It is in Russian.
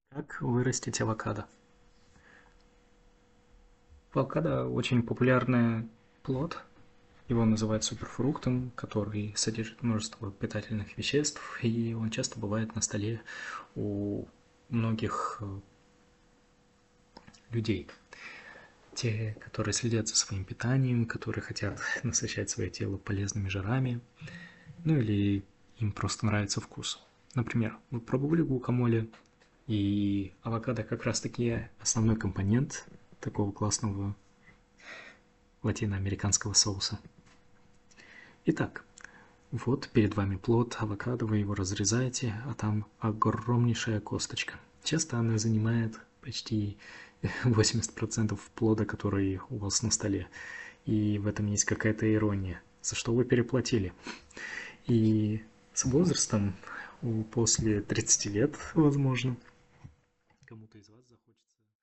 Как вырастить авокадо? Авокадо очень популярный плод. Его называют суперфруктом, который содержит множество питательных веществ, и он часто бывает на столе у многих людей. Те, которые следят за своим питанием, которые хотят насыщать свое тело полезными жирами, ну или им просто нравится вкус. Например, вы пробовали гуакамоле? И авокадо как раз-таки основной компонент такого классного латиноамериканского соуса. Итак, вот перед вами плод авокадо, вы его разрезаете, а там огромнейшая косточка. Часто она занимает почти 80% плода, который у вас на столе. И в этом есть какая-то ирония. За что вы переплатили? И с возрастом, после 30 лет, возможно, кому-то из вас захочется